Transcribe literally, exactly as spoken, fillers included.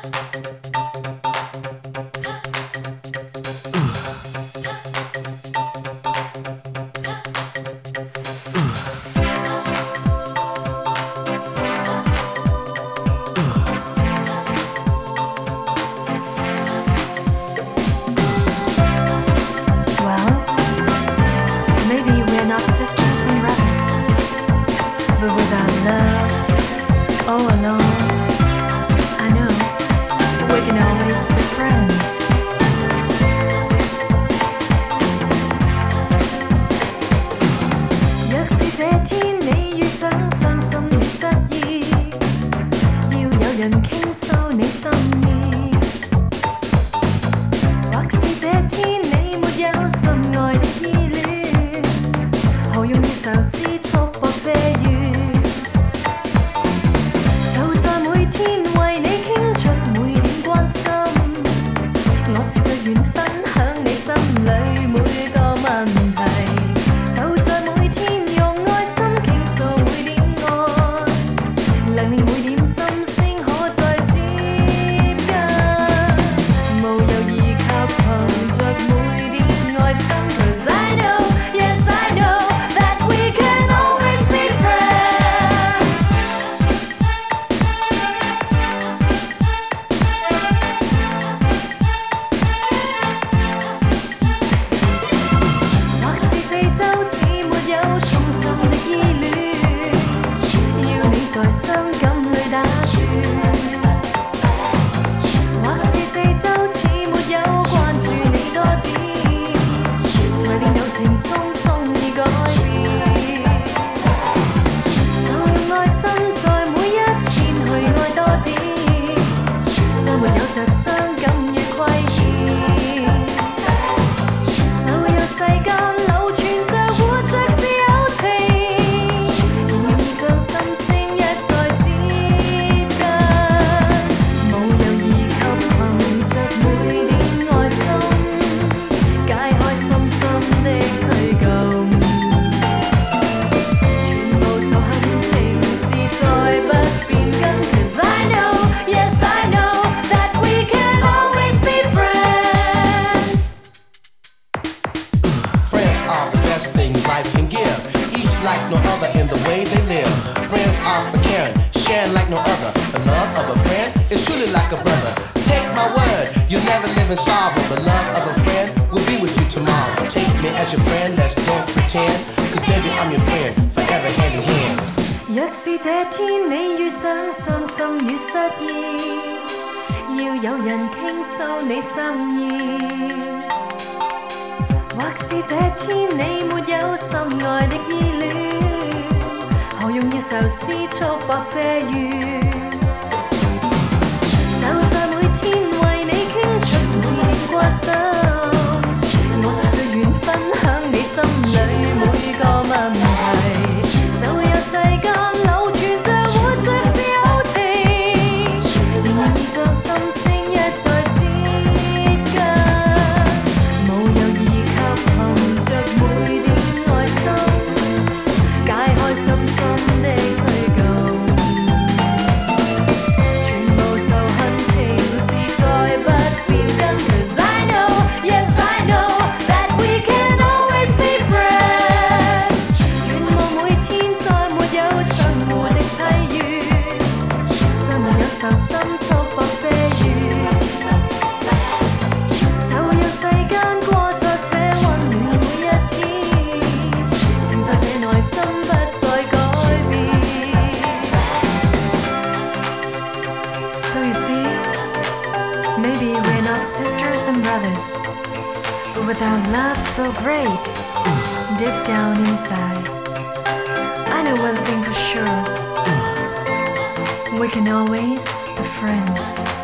Oh, I know, I know, we can always be friends. 若是這天你遇上傷心與失意，要有人傾訴你心意，或是這天你沒有心愛的依戀，何用要愁思束縛這雨？ Like no other in the way they live. Friends are for caring, sharing like no other. The love of a friend is truly like a brother. Take my word, you'll never live in sorrow. The love of a friend will be with you tomorrow. Take me as your friend, let's don't pretend. Cause baby, I'm your friend, forever hand in hand. 若是這天你遇上傷心與失意，要有人傾訴你心意。 或是這天你沒有心愛的依戀，何用要愁思束縛這雨？就在每天為你傾出每點關心，我是最願分享你心裏每個問題，就有世間流傳着活着是友情，仍然將心聲一再接近。 深深的虛構，全部仇恨情是再不變更。Cause I know, yes I know that we can always be friends。願望每天再沒有憎惡的際遇，再沒有受心束縛這雨，就讓世間過着這溫暖每一天，情在這內心不。 So you see, maybe we're not sisters and brothers, but without love so great, deep down inside, I know one thing for sure, we can always be friends.